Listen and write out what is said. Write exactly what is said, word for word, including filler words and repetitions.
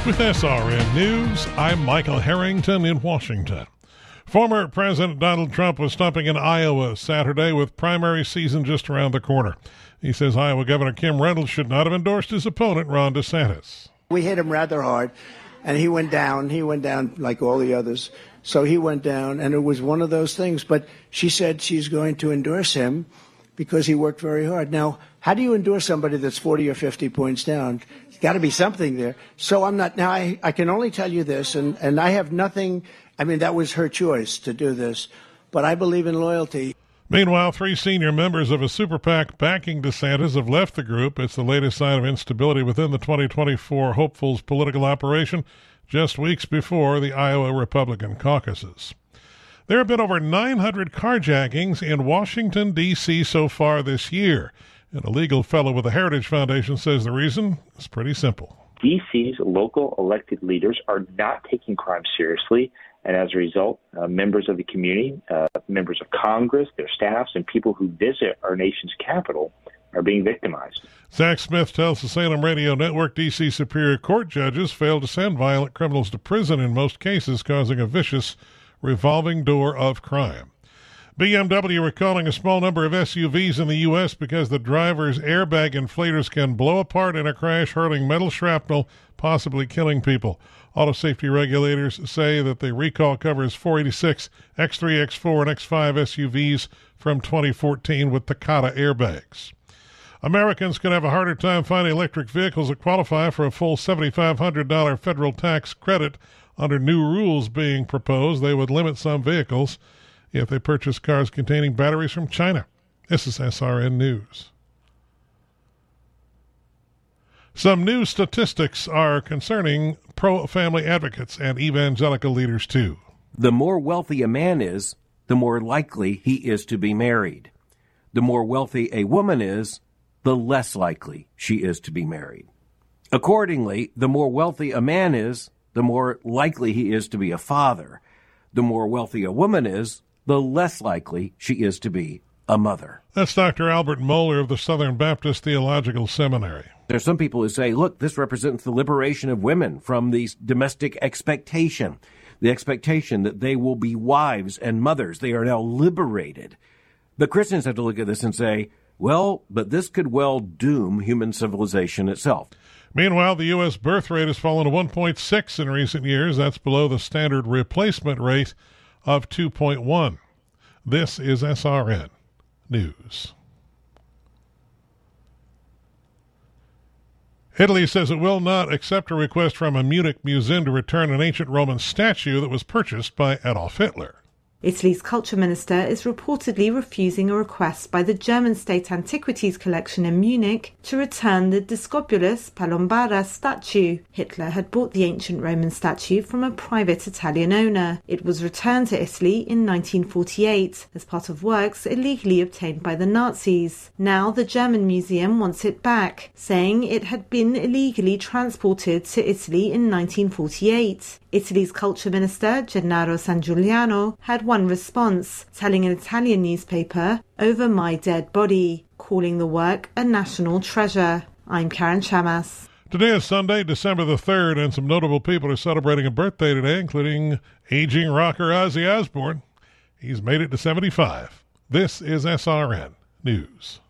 With S R N News, I'm Michael Harrington in Washington. Former President Donald Trump was stumping in Iowa Saturday with primary season just around the corner. He says Iowa Governor Kim Reynolds should not have endorsed his opponent, Ron DeSantis. We hit him rather hard, and he went down. He went down like all the others. So he went down, and it was one of those things. But she said she's going to endorse him because he worked very hard. Now, how do you endorse somebody that's forty or fifty points down? There's got to be something there. So I'm not, now I, I can only tell you this, and, and I have nothing, I mean, that was her choice to do this, but I believe in loyalty. Meanwhile, three senior members of a super PAC backing DeSantis have left the group. It's the latest sign of instability within the twenty twenty-four hopefuls' political operation, just weeks before the Iowa Republican caucuses. There have been over nine hundred carjackings in Washington, D C so far this year. And a legal fellow with the Heritage Foundation says the reason is pretty simple. D C's local elected leaders are not taking crime seriously, and as a result, uh, members of the community, uh, members of Congress, their staffs, and people who visit our nation's capital are being victimized. Zach Smith tells the Salem Radio Network D C Superior Court judges failed to send violent criminals to prison in most cases, causing a vicious revolving door of crime. B M W recalling a small number of S U Vs in the U S because the driver's airbag inflators can blow apart in a crash, hurling metal shrapnel, possibly killing people. Auto safety regulators say that the recall covers four eighty-six, X three, X four, and X five S U Vs from twenty fourteen with Takata airbags. Americans could have a harder time finding electric vehicles that qualify for a full seven thousand five hundred dollars federal tax credit under new rules being proposed. They would limit some vehicles if they purchase cars containing batteries from China. This is S R N News. Some new statistics are concerning pro-family advocates and evangelical leaders, too. The more wealthy a man is, the more likely he is to be married. The more wealthy a woman is, the less likely she is to be married. Accordingly, the more wealthy a man is, the more likely he is to be a father. The more wealthy a woman is, the less likely she is to be a mother. That's Doctor Albert Mohler of the Southern Baptist Theological Seminary. There are some people who say, look, this represents the liberation of women from the domestic expectation, the expectation that they will be wives and mothers. They are now liberated. But Christians have to look at this and say, well, but this could well doom human civilization itself. Meanwhile, the U S birth rate has fallen to one point six in recent years. That's below the standard replacement rate of two point one. This is S R N News. Italy says it will not accept a request from a Munich museum to return an ancient Roman statue that was purchased by Adolf Hitler. Italy's culture minister is reportedly refusing a request by the German State Antiquities Collection in Munich to return the Discobulus Palombara statue. Hitler had bought the ancient Roman statue from a private Italian owner. It was returned to Italy in nineteen forty-eight as part of works illegally obtained by the Nazis. Now the German museum wants it back, saying it had been illegally transported to Italy in nineteen forty-eight. Italy's culture minister, Gennaro Sangiuliano, had one response, telling an Italian newspaper, "Over my dead body," calling the work a national treasure. I'm Karen Chamas. Today is Sunday, December the third, and some notable people are celebrating a birthday today, including aging rocker Ozzy Osbourne. He's made it to seventy-five. This is S R N News.